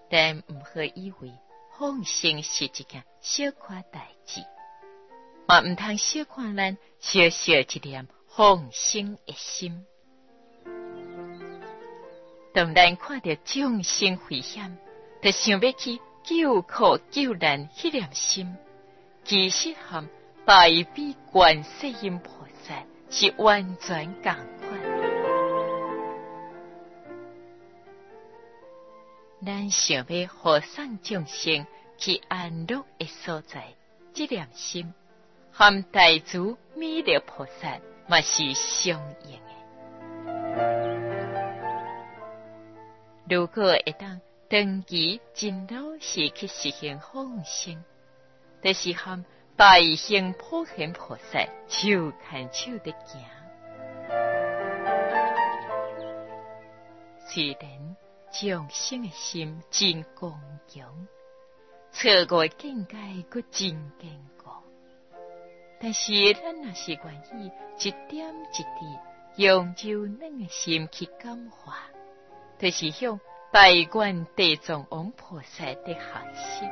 但毋好以为放生是一件小可代志，嘛毋通小看咱小小一念放生的心。当咱看到众生危险，就想要去救苦救难，迄念心，其实和大悲观世音菩萨是完全同款。咱想要护送众生去安乐的所在，这念心和大慈弥勒菩萨嘛是相应的。如果会当长期真老实去实行放生，就是和大行普贤菩萨手牵手的行。虽然众生的心真刚强，错误境界佫真坚固，但是咱若是愿意一点一滴用柔软的心去感化，就是向大愿地藏王菩萨的学习。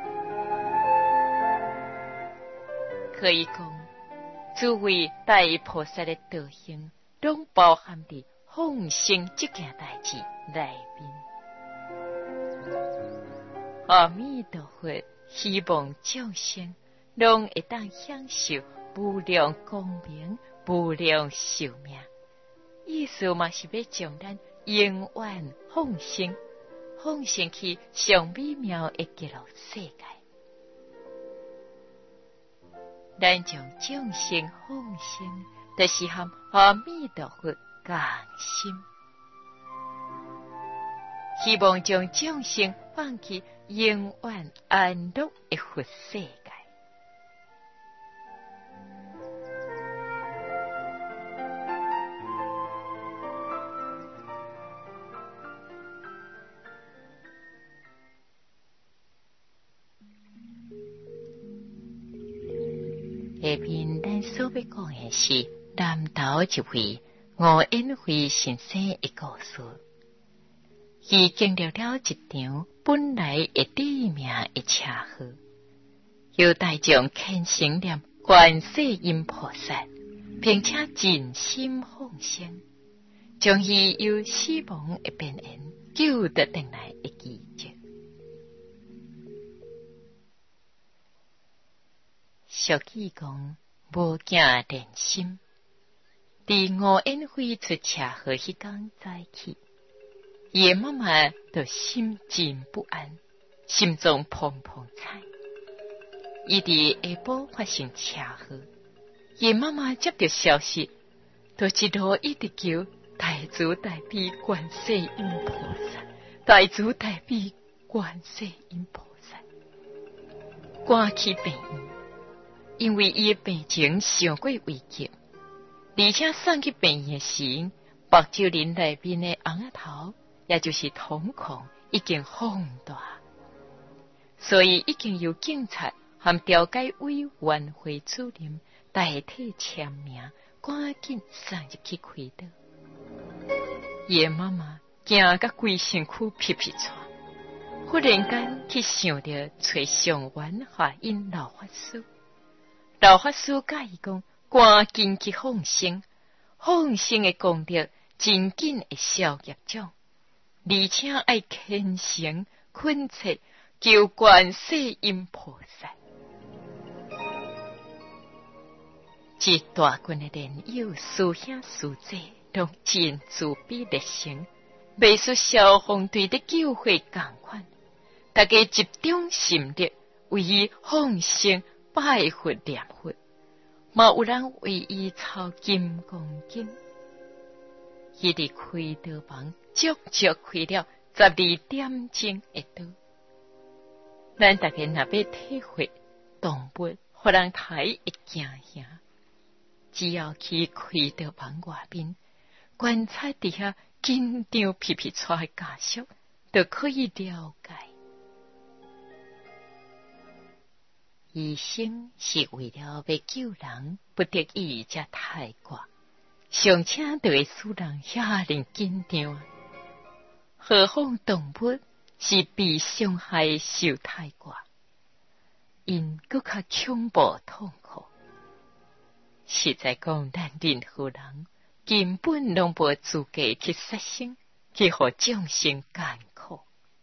可以讲，诸位大菩萨的道行，拢包含伫放生这件代志内面。阿弥陀佛希望众生拢会当享受无量光明、无量寿命。意思嘛是要将咱永远放生去上美妙的极乐世界。咱将众生放生，就是和阿弥陀佛共心，希望将众生放去永远安乐的佛世界。下面咱所要讲的是南投一位吴恩惠先生的故事。伊经历了一场本来会地名的车祸，由大众虔诚念观世音菩萨，并且尽心放生，将伊由死亡的边缘救得回来的奇迹。俗语讲，无惊连心。伫吴恩惠出车祸迄天早起，伊的妈妈就心真不安，心中砰砰彩。伊伫下晡发生车祸，伊妈妈接到消息，就一路一直求大慈大悲观世音菩萨，大慈大悲观世音菩萨，赶去病院。因为伊的病情上过危急，而且送去病院时，目睭林内面的红仔头，也就是瞳孔已经放大，所以已经由警察和调解委员会主任代替签名，赶紧送入去开刀。伊的妈妈惊甲规身躯皮皮喘，忽然间去想着找上元法印老法师。老法师甲伊讲，赶紧去放生，放生的功德真紧会消业障，而且爱虔诚恳切求观世音菩萨。一大群的莲友师兄师姐拢真慈悲热心，袂输消防队的救火同款，大家集中心力为伊放生拜佛念佛，嘛有人为伊抄金刚经。伊伫开刀房足足开了12点钟的刀。咱大家若要体会动物互人睇会惊吓，只要去开刀房外面观察底下紧张皮皮喘的家属，就可以了解。医生是为了要救人，不得已才太过，尚且就会使人遐尼紧张。何况动物是被伤害受太过，因更较恐怖痛苦。实在讲，咱任何人根本拢无资格去杀生，去互众生艰苦。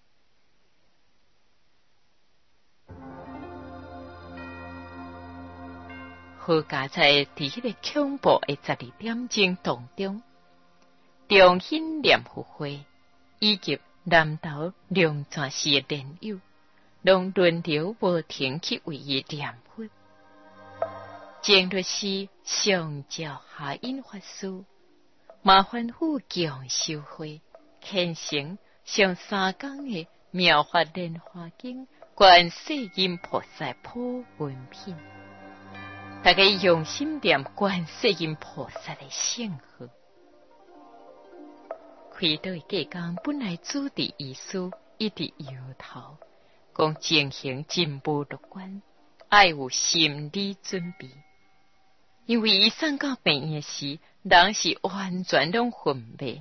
好佳在伫迄个恐怖的12点钟当中，中兴念佛会以及南投龙泉寺的莲友，拢轮流无停去为伊念佛。前律师上照下印法师，麻烦府强修会虔诚上3天的妙法莲华经观世音菩萨普文品。大家用心念观世音菩萨的圣号。开导的价工本来主持医师一直摇头，讲情形真无乐观，爱有心理准备。因为伊送到病院时，人是完全拢昏迷，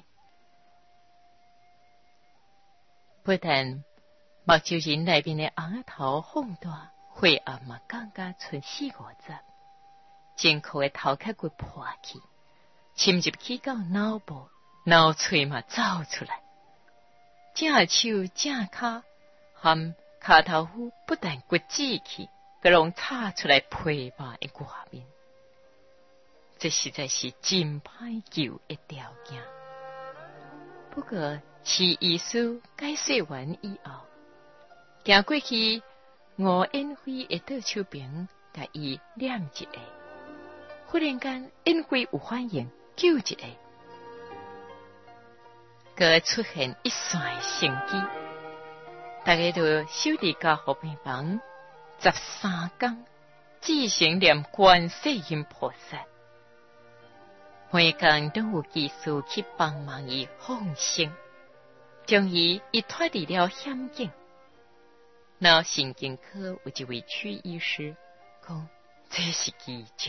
不但目睭人内面的红头放大，血压嘛降到剩4-50，前壳的头壳骨破去，侵入去到脑部，脑髓嘛走出来，正手正脚含骹头骨不但骨折去，佮拢插出来皮肉的外面。这实在是真歹救的条件。不过，是医师解释完以后，行过去吴恩辉的倒手边，甲伊念一下。忽然间，恩辉有反应，救一下，佮出现一线生机。大家都守伫家护病房13天，至成念观世音菩萨。每天都有技术去帮忙伊放生，将伊脱离了险境。脑神经科有一位屈医师讲，这是奇迹。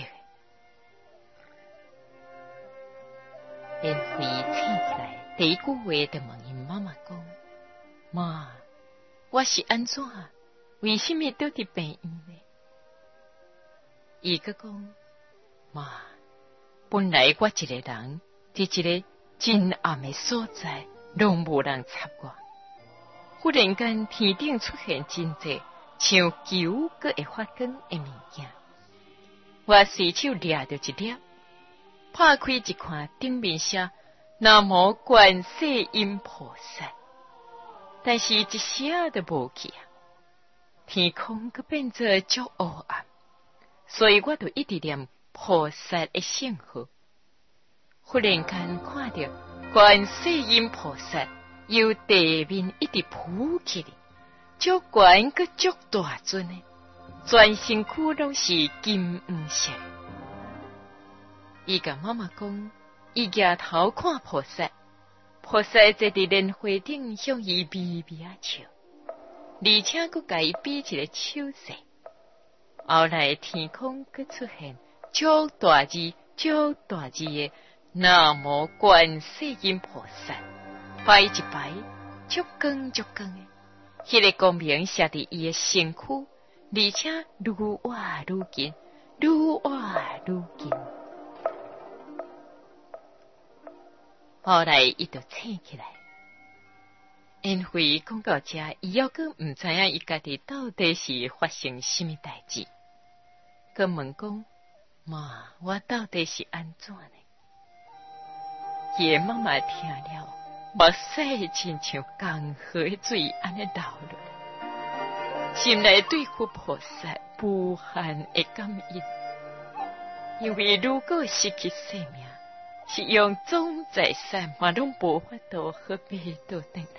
莲辉醒起来，第一句话就问因妈妈讲：“妈，我是安怎？为什么倒伫病院呢？”伊个讲：“妈。本来我一个人伫一个真暗的所在，拢无人插我。忽然间，天顶出现真济像球佮会发光的物件，我随手抓着一粒，拍开一看，顶面写“南无观世音菩萨”，但是一声都无去啊！天空佮变作足黑暗，所以我就一直念菩萨的圣号。忽然间看到观世音菩萨由地面一直浮起来，足悬佮足大尊的，全身躯拢是金黄色。伊甲妈妈讲，伊举头看菩萨，菩萨坐伫莲花顶向伊微微啊笑，而且佮甲伊比一个手势。后来天空佮出现足大字的南无观世音菩萨，排一排，足光的，迄个光明射伫伊的身躯，而且愈活愈近，愈活愈近。后来伊就醒起来，因为讲到这，伊抑佫毋知影伊家己到底是发生什么代志，佮问讲：“妈，我到底是安怎呢？”伊妈妈听了，目屎亲像江河的水安尼流落，心内对佛菩萨无限的感恩。因为如果失去生命，是用总财产嘛拢无法度好买倒转来。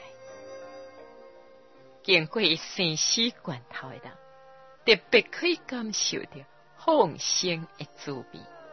经过生死关头的人，特别可以感受到放生的滋味。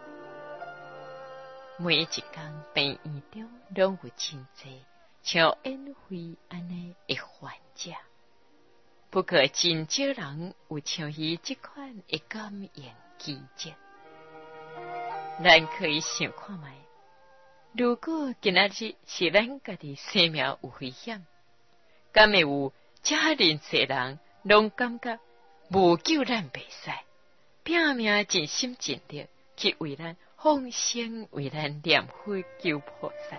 每一天病院中拢有真济像恩惠安尼的患者，不过真少人有像伊这款的感应奇迹。咱可以想看卖，如果今仔日是咱家己生命有危险，敢会有遮认识人拢感觉无救咱袂使，拼命尽心尽力去为咱放生，为咱念佛求菩萨。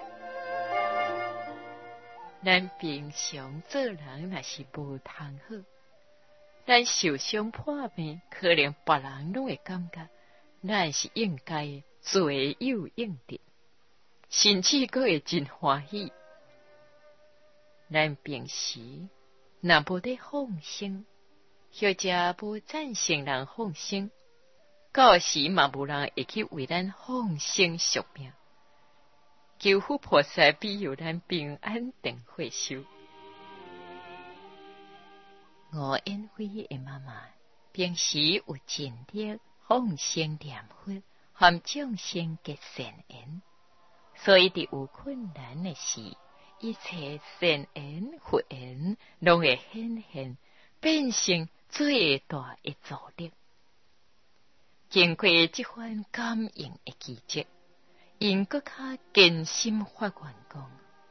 咱平常做人若是无通好，咱受伤破病，可能别人拢会感觉咱是应该罪有应得，甚至佫会真欢喜。咱平时若无得放生，或者无赞成人放生，到时嘛无人会去为咱放生赎命。求佛菩萨庇佑咱平安定慧修。吴燕辉的妈妈平时有尽力放生念佛，和众生结善缘，所以伫有困难的时，一切善缘福缘拢会显现，变成最大的助力。经过这番感应的奇迹，因搁较坚心发愿讲：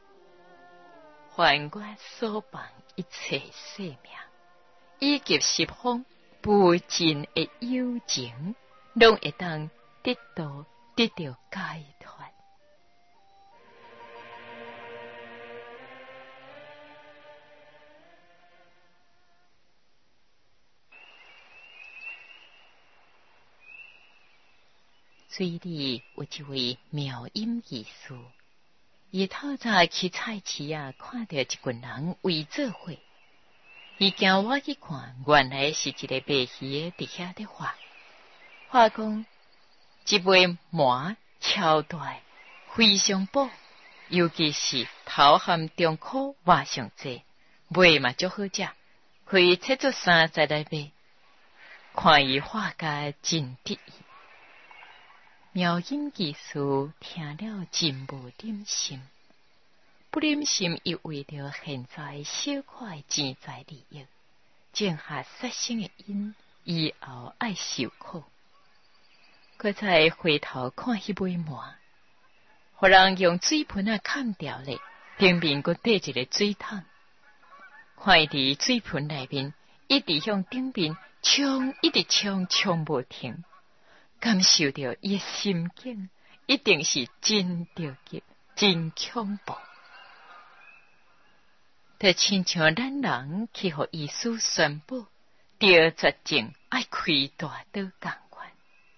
凡我所办一切生命，以及十方无尽的有情，拢会当得到解脱。水里有一位妙音艺师，伊透早去菜市啊，看到一群人围做伙，伊惊我去看，原来是一个卖鱼的伫遐咧话讲一尾麻超大，非常补，尤其是头含中壳肉上济，卖嘛足好食，可以切做三十来卖。看伊画家真得意。妙音技师听了真无忍心，不忍心伊为了现在小块钱财利益，种下杀生的因，以后爱受苦。佮再回头看迄尾麻，互人用水盆啊砍掉咧，顶面佮缀一个水桶，看伊伫水盆内面一直向顶面冲，一直冲无停。感受到伊心境一定是真着急、真恐怖，就亲像咱人去互医师宣布得绝症爱开大刀共款。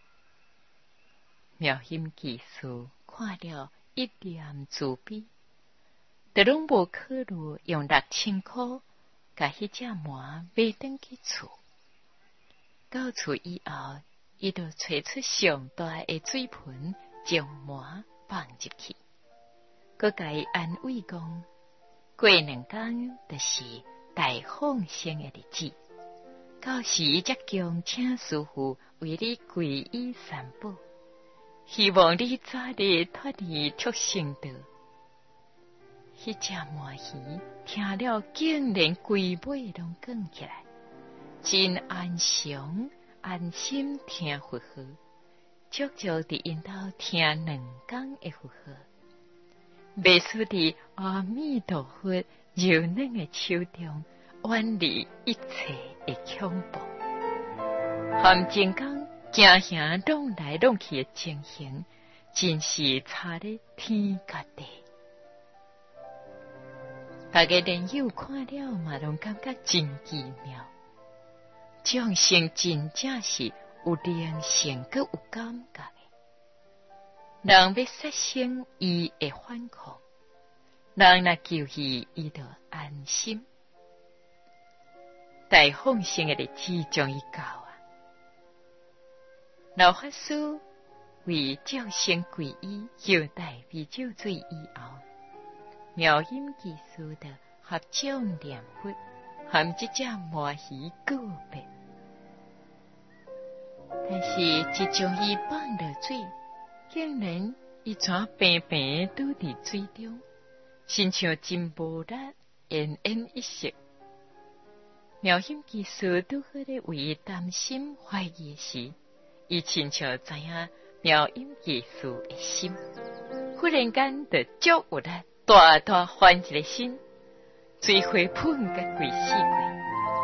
妙音技师看了一念自悲，就拢无考虑用6000块甲迄只麻买转去厝。到厝以后，伊就找出上大的水盆，将麻放入去，佮甲伊安慰讲：过2天就是大放生的日子，到时则将请师父为你皈依三宝，希望你早日脱离畜生道。迄只麻鱼听了，竟然规尾拢卷起来，真安详。安心听佛号，足足伫因兜听2天的佛号，袂输伫阿弥陀佛柔软的手中，远离一切的恐怖，含金刚行行弄来弄去的情形，真是差咧天甲地。大家连友看了嘛，拢感觉真奇妙。众生真正是有灵性，佮有感觉的。人要杀生，伊会反抗；人若救伊，伊就安心。大放生的日子终于到啊！老法师为众生皈依，摇大啤酒水以后，妙音技师的合掌念佛，含这只麻鱼告别。但是，一将伊放落水，竟然伊全平平倒伫水中，亲像真无力，奄奄一息。妙音技师拄好咧为伊担心怀疑时，伊亲像知影妙音技师的心，忽然间就足有力，大大翻一个身， 水花喷甲规死过，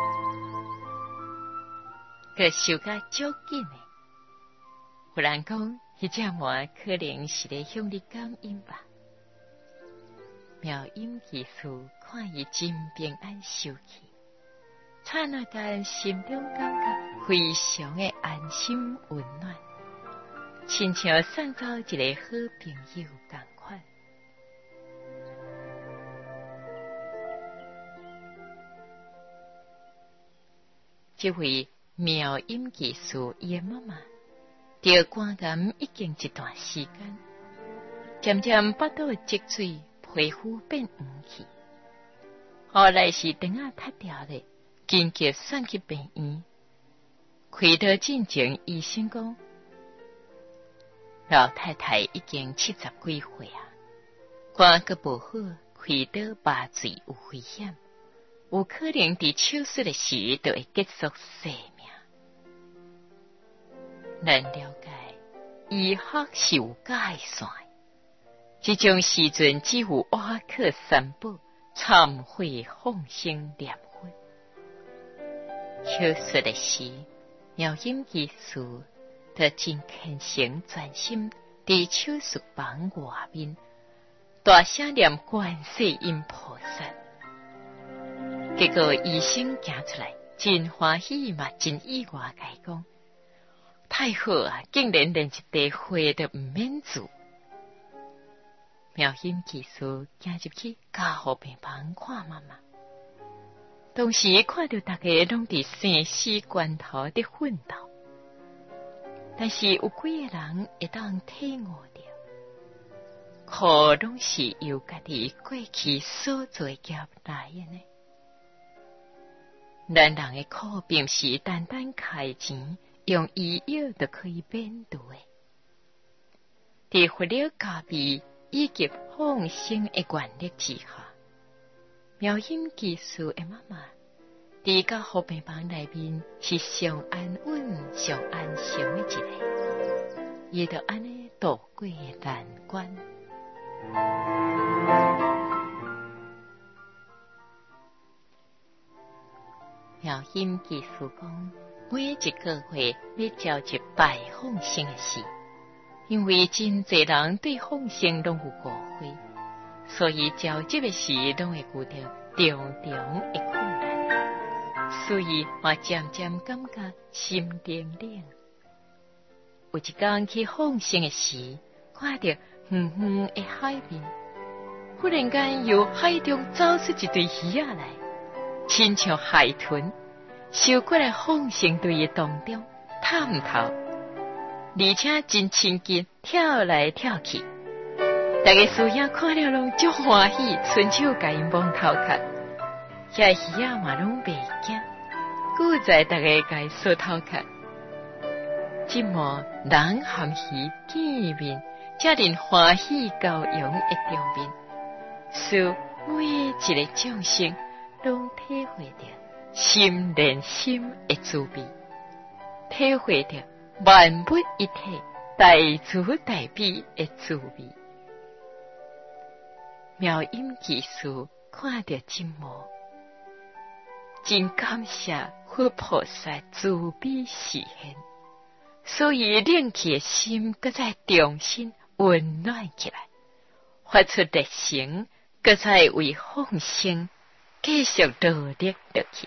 佮收甲足紧诶。忽然讲，迄只麻可能是咧向你感应吧。妙音技术看伊真平安收起，刹那间心中感觉非常的安心温暖，亲像送走一个好朋友同款。这位妙音技术伊的妈妈，着肝癌已经一段时间，渐渐腹肚积水，皮肤变黄去。后来是肠仔塌掉咧，紧急送去病院。开刀进前，医生讲，老太太已经70几岁啊，肝阁无好，开刀麻醉有危险，有可能伫手术的时就会结束生命。咱了解，医学是有界线的，这种时阵只有瓦克三宝、忏悔、放生、念佛。手术的时，妙音技术就真虔诚专心伫手术房外面大声念观世音菩萨。结果医生行出来，真欢喜嘛，真意外甲伊讲，太好啊！竟然连一块花都唔免做。妙音技术行入去加护病房看妈妈，当时看到大家拢伫生死关头伫奋斗，但是有几个人会当体悟着，苦拢是由家己过去所做业来的呢。咱人的苦并是单单开钱用医药就可以免除的。伫佛了加被以及放生的原力之下，妙音技术的妈妈伫家护病房内面是上安稳、上安详的一个，伊就安尼度过难关。妙音技术讲，每一个月要召集拜放生的事，因为真侪人对放生拢有误会，所以召集的事拢会遇到重重的困难，所以我渐渐感觉心冷冷。有一天去放生的时，看到远远的海面，忽然间由海中走出一堆鱼仔来，亲像海豚，游过来放生队的当中探头，而且真亲近，跳来跳去。大家师兄看了拢足欢喜，伸手甲因摸头壳。遐鱼仔嘛拢袂惊，顾在大家甲伊梳头壳。即幕人含鱼见面，遮令欢喜交融的场面，使每一个众生拢体会着心连心的滋味，体会着万物一体、大慈大悲的滋味。妙音技术看到这幕，真感谢佛菩萨慈悲示现，所以冷气的心搁再重新温暖起来，发出热情，搁再为放生继续努力落去。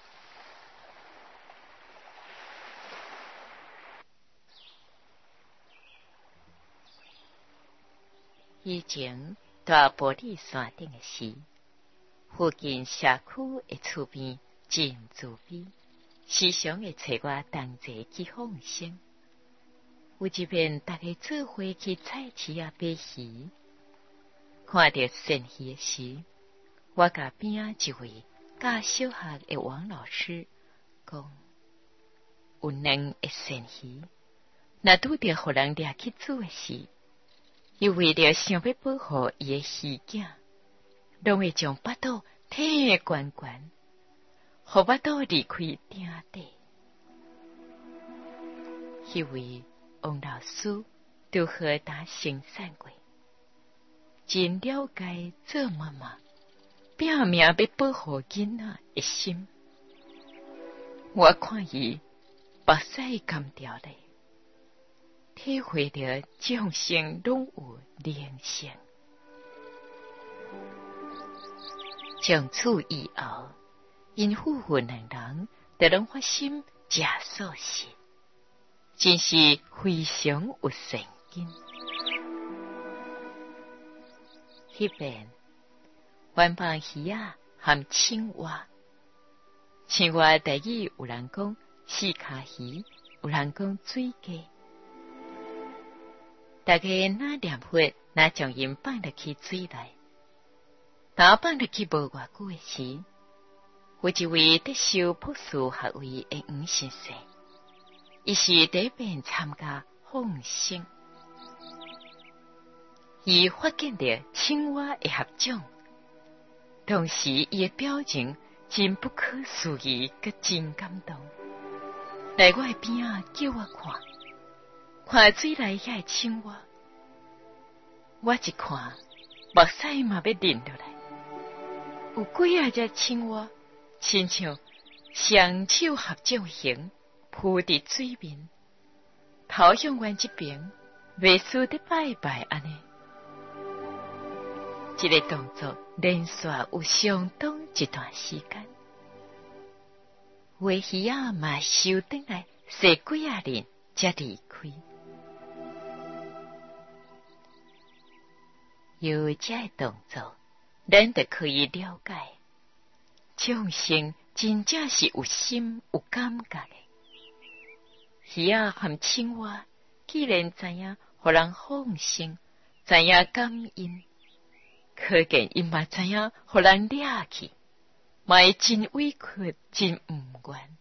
以前大玻璃山顶的时，附近社区的厝边真自悲，时常会找我同齐去放生。有一遍大家做伙去菜市啊买鱼，看到鳝鱼的时，我甲边仔一位教小学的王老师讲，有两个鳝鱼，若拄着互人掠去煮的时，伊为了想要保护伊的鱼囝，拢会将腹肚挺悬悬，互腹肚离开鼎底。迄位王老师拄好打生产过，真了解做妈妈拼命要保护囡仔的心。我看伊目屎干掉咧，体会着众生拢有灵性。从此以后，因夫妇两人就拢发心食素食，真是非常有善根。迄边原放鱼仔和青蛙，青蛙台语有人讲四脚鱼，有人讲水鸡。大家哪念佛，哪将因放入去水内。当放入去无偌久的时，有一位得修博士学位的黄先生，伊是第一遍参加放生。伊发现着青蛙的合掌，同时伊的表情真不可思议，佮真感动。来我的边仔叫我看，看水内遐青蛙，我一看，目屎嘛要淋落来。有几啊只青蛙，亲像双手合掌形，浮伫水面，头向阮这边，袂输得拜拜安尼。这个动作连续有相当一段时间，有的鱼仔嘛收转来，洗几啊轮才离开。有这个动作，咱就可以了解，众生真正是有心有感觉的。鱼仔和青蛙既然知影互人放生，知影感恩，可见伊嘛知影互人掠去，嘛会真委屈，真毋愿。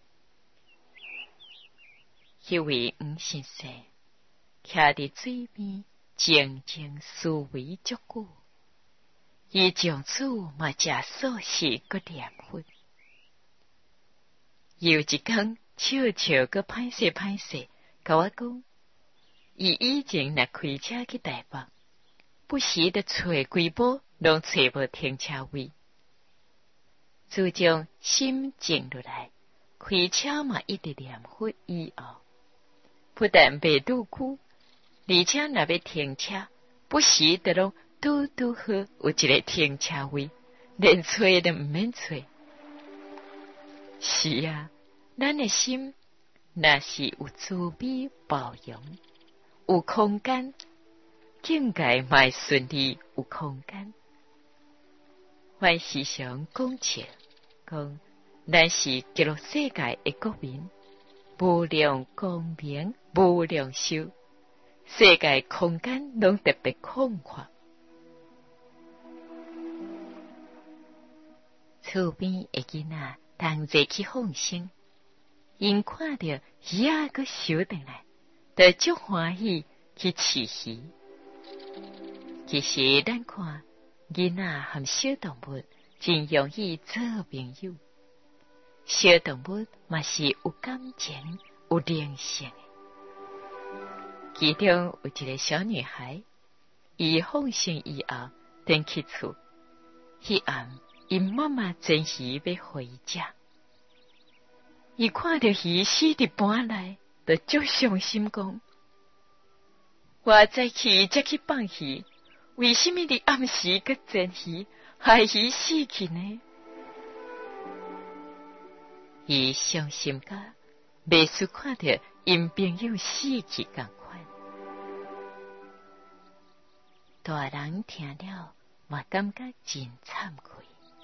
迄位黄先生徛伫水边，静静思维足久。伊从此嘛食素食，佮念佛。有一天，笑笑佮歹势，甲我讲，伊以前若开车去台北，不时地找几步，拢找无停车位。自从心静落来，开车嘛一直念佛以后，不但袂拄久，而且若要停车，不时地拢拄好有一个停车位，连找都毋免找。是啊，咱的心若是有慈悲包容，有空间，境界嘛会顺利有空间。阮时常讲笑，讲咱是极乐世界的国民，无量光明，无量寿，世界空间拢特别广阔。厝边的囡仔同齐去放生，因看到鱼仔佮收转来，就足欢喜去饲鱼。其实咱看囡仔和小动物真容易做朋友，小动物嘛是有感情、有灵性的。其中有一个小女孩，伊放生以后，回去厝，迄暗。因妈妈真鱼要回家，伊看到鱼死伫盘内，就足伤心讲：我早起才去放鱼，为什么伫暗时佮煎鱼，害鱼死去呢？伊伤心甲袂输看到因朋友死去共款。大人听了嘛感觉真惭愧。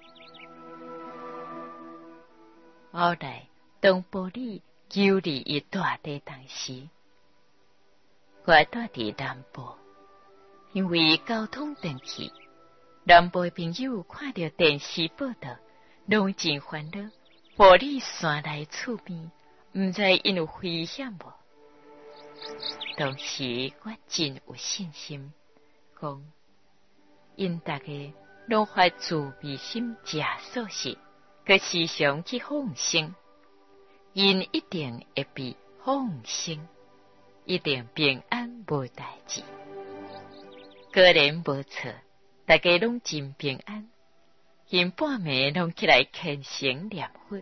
后来，当玻璃游离于大地当时，我住伫南部，因为交通电器，南部的朋友看到电视报道，拢真烦恼。玻璃山内厝边，毋知因有危险无？当时我真有信心，讲因大家拢发慈悲心，食素食。佮时常去放生，因一定会被放生，一定平安无代志。果然无错，大家拢真平安。 因半暝拢起来虔诚念佛。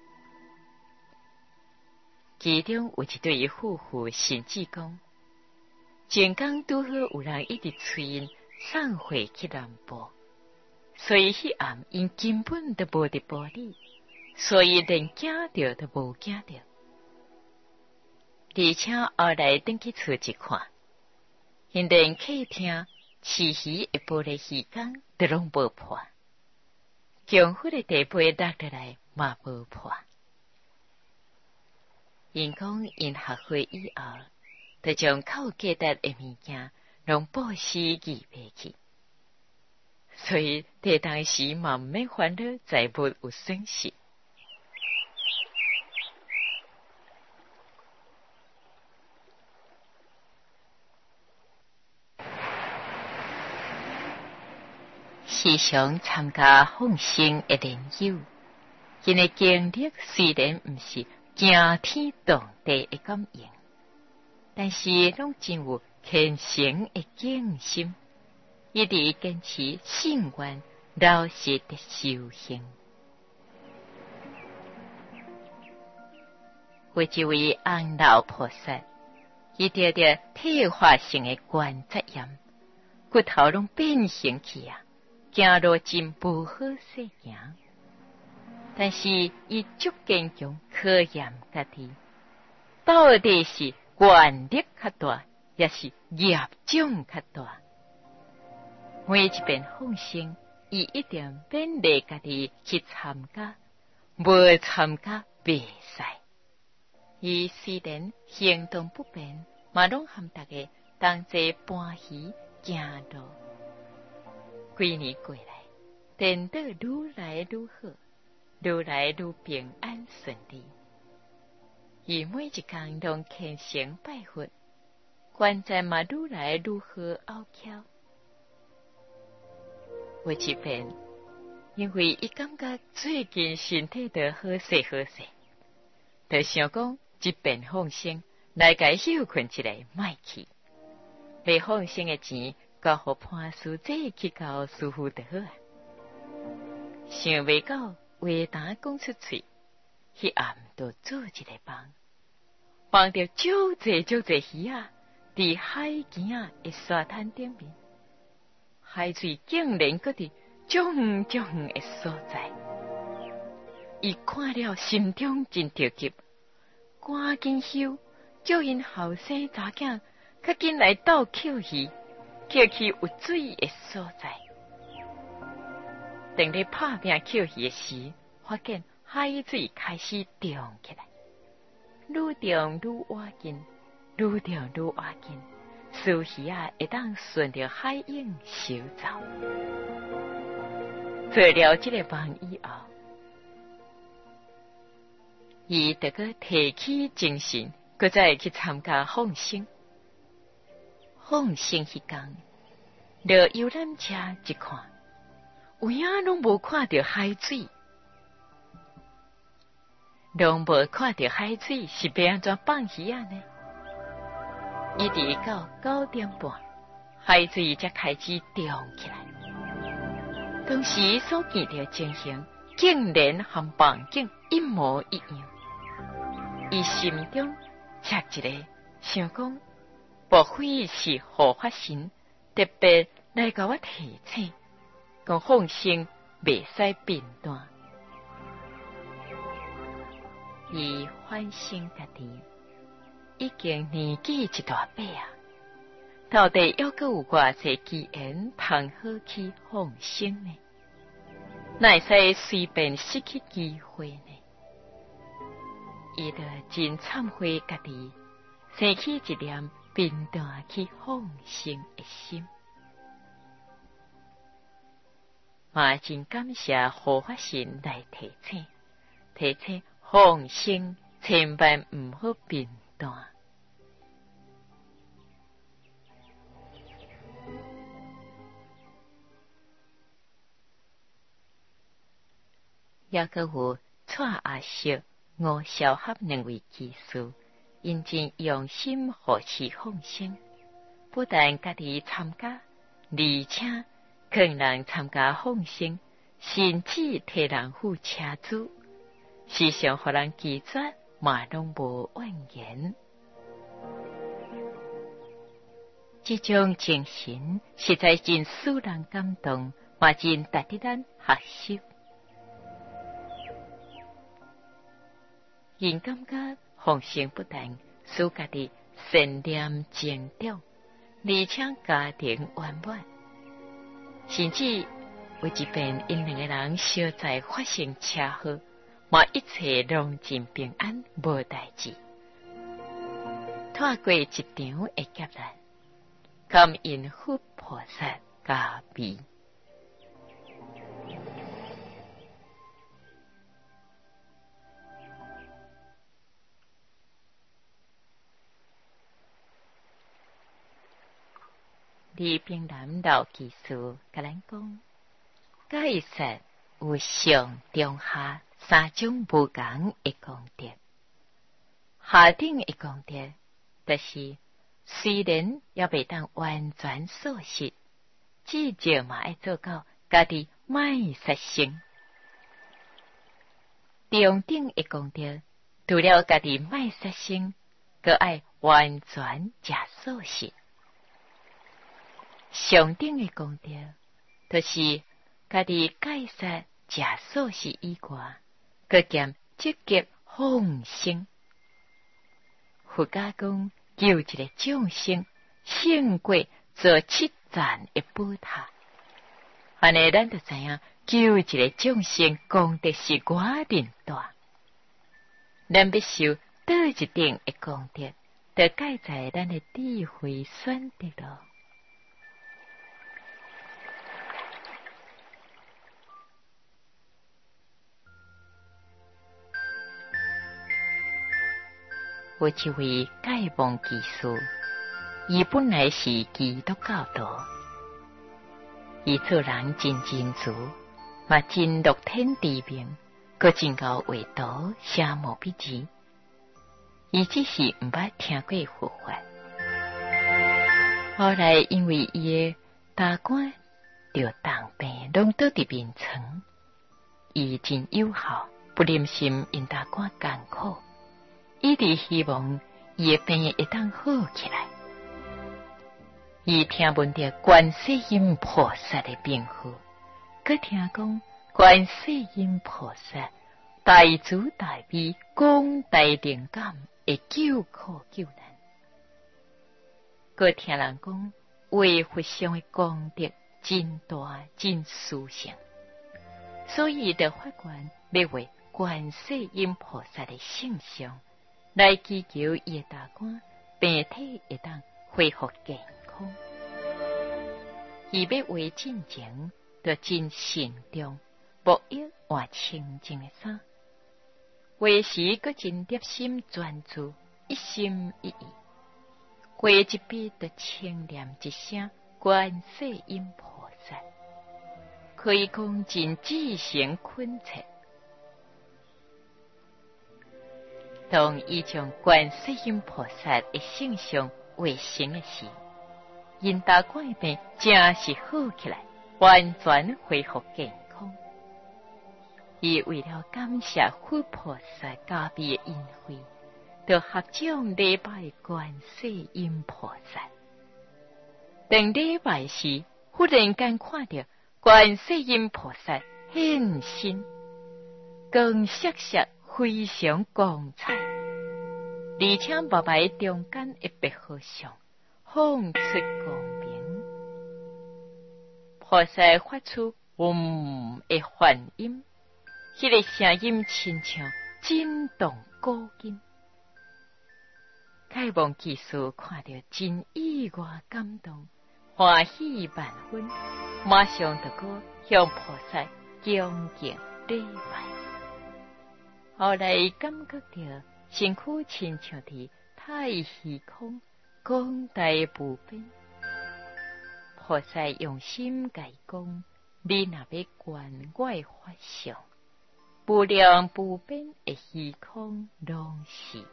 其中有一对夫妇甚至讲，前天拄好有人一直催因送货去南部，所以迄暗因根本都无伫埔里，所以连惊着都无惊着。而且后来转去厝一看，因连客厅饲鱼的玻璃鱼缸都拢无破，供佛的地杯落落来嘛无破。因讲因学会以后，就将靠价值的物件拢布施义卖去，所以在当时嘛毋免烦恼财物有损失。时常参加放生的莲友，因的经历虽然毋是惊天动地的感应，但是拢真有虔诚的敬心，一直坚持信愿老实的修行。为一位安老菩萨，伊得着退化性的关节炎，骨头拢变形去啊！行路真不好势行，但是伊足坚强，考验家己，到底是愿力较大，也是业障较大。每一遍放生，伊一定勉励家己去参加，无参加袂使。伊虽然行动不便，嘛拢和大家同齐欢喜行路。几年过来，颠倒愈来愈好，愈来愈平安顺利。伊每一天拢虔诚拜佛，关节嘛愈来愈好拗巧。有一遍，因为伊感觉最近身体都好势好势，就想讲一遍放生来甲休困一下，莫去。要放生的钱，交互潘师姐去交师傅就好啊。想袂到话呾讲出嘴，迄暗就做一个梦，梦到足侪鱼啊，伫海边啊的沙滩顶面，海水竟然搁伫足远的所在。伊看了心中真着急，赶紧休叫因后生查囝较紧来斗捡鱼，捡去有水的所在。等咧拍拼捡鱼的时，发现海水开始涨起来，愈涨愈挖紧，愈涨愈挖紧，使鱼啊会当顺着海涌游走。做了这个梦以后，伊就搁提起精神，搁再去参加放生。放生迄天，落游览车一看，有影拢无看到海水，拢无看到海水是要安怎放鱼啊呢？一直到9点半，海水才开始涨起来。当时所见到情形，竟然和梦境一模一样。伊心中插一个想讲，莫非是护法神特别来甲我提醒，讲放生袂使变断。伊反省家己，已经年纪一大把啊，到底还阁有偌济机缘通好去放生呢？哪会使随便失去机会呢？伊就真忏悔家己，生起一念变断去放生的心，嘛真感谢护法神来提醒放生千万毋好变断。也阁有蔡阿叔、吴小合两位居士，因真用心护持放生，不但家己参加，而且劝人参加放生， 甚至替人付车资，时常互人拒绝，嘛拢无怨言。这种精神实在真使人感动，嘛真值得咱学习。因感觉奉献不但使家己善念净长，而且家庭圆满，甚至有一遍因两个人相在发生车祸，嘛一切拢真平安，无代志，拖过一场的劫难，感恩佛菩萨加庇。李平南老技师甲咱讲，解释有上中下三种不同的功德。下等的功德，就是虽然也未当完全素食，至少嘛爱做到家己莫杀生。中等的功德，除了家己莫杀生，阁爱完全食素食。上等的功德，就是家己戒杀食素食以外，阁兼积极放生。佛家讲救一个众生，胜过做7赞的宝塔。安尼咱就知影，救一个众生功德是偌认大。咱要受倒一等的功德，就盖在咱的智慧选择咯。有一位解梦技师，伊本来是基督教徒，伊做人真真足，嘛真乐天知命，阁真够画图写毛笔字。伊只是毋捌听过佛法，后来因为伊的大官着重病，拢倒伫眠床，伊真友好，不忍心因大官艰苦。一直希望伊的病会当好起来。伊听闻着观世音菩萨的名号，佮听讲观世音菩萨大慈大悲、广大灵感，会救苦救难。佮听人讲，为佛上的功德真大真殊胜，所以伊就发愿要为观世音菩萨的圣像。来祈求伊的大官病体会当恢复健康。伊要画进前，就真慎重，无一换清净的衫。画时佫真热心专注，一心一意。画一笔就清念一声观世音菩萨，可以讲真至诚恳切。当伊将观世音菩萨的圣像画成的时，因大官的病真是好起来，完全恢复健康。伊为了感谢佛菩萨加庇的恩惠，就合掌礼拜观世音菩萨。当礼拜时，忽然间看到观世音菩萨现身，光闪闪，非常光彩，而且白白中间的白毫上放出光明。菩萨发出的梵音，迄个声音亲像震动古今。解梦技师看到真意外感动，欢喜万分，马上就过向菩萨恭敬礼拜。后来感觉到身躯亲像伫太虚空，广大无边。菩萨用心甲伊讲：你若要观我的法相，无量无边的虚空拢是。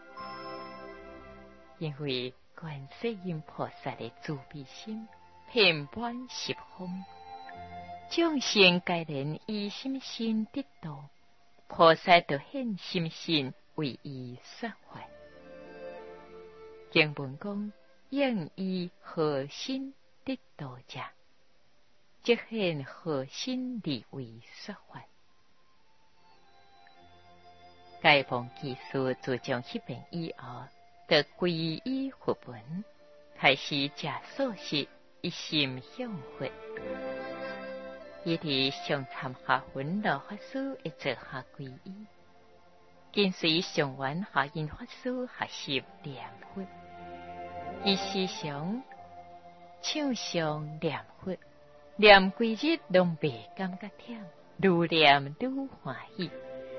因为观世音菩萨的慈悲心遍满十方， 众生皆然以心性得道，菩萨就显心性为伊说法。经文讲，应以何心得道者，即显何心而为说法。该本技术自从迄遍以后，得归依佛本，开始假所识一心向佛。伊伫上参下分老法师一座下皈依，跟随上元下因法师学习念佛。伊时常唱诵念佛，念几日拢袂感觉忝，愈念愈欢喜。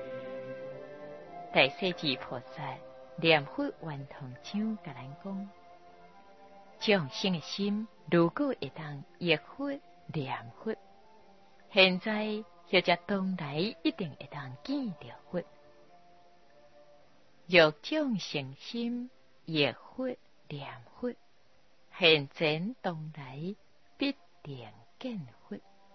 大势至菩萨念佛圆通章甲咱讲，众生的心如果会当忆佛念佛，现在或者将来一定会当见到佛。若众生心忆佛念佛，现前将来必定见佛。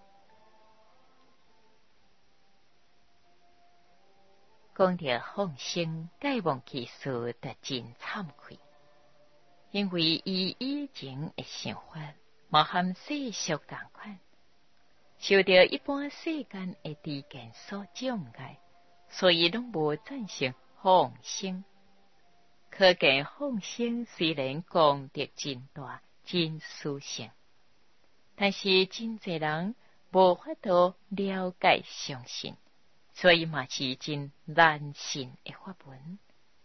讲到放生，解忘其事，就真惭愧，因为伊以前的想法，嘛含世俗同款，受到一般世间的知见所障碍，所以拢无赞成放生。可见放生虽然功德真大、真殊胜，但是真侪人无法度了解相信，所以嘛是真难信的法门。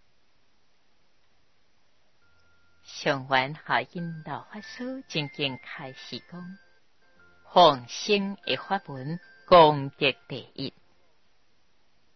上元下因老法师真正开始讲，放生的法门功德第一，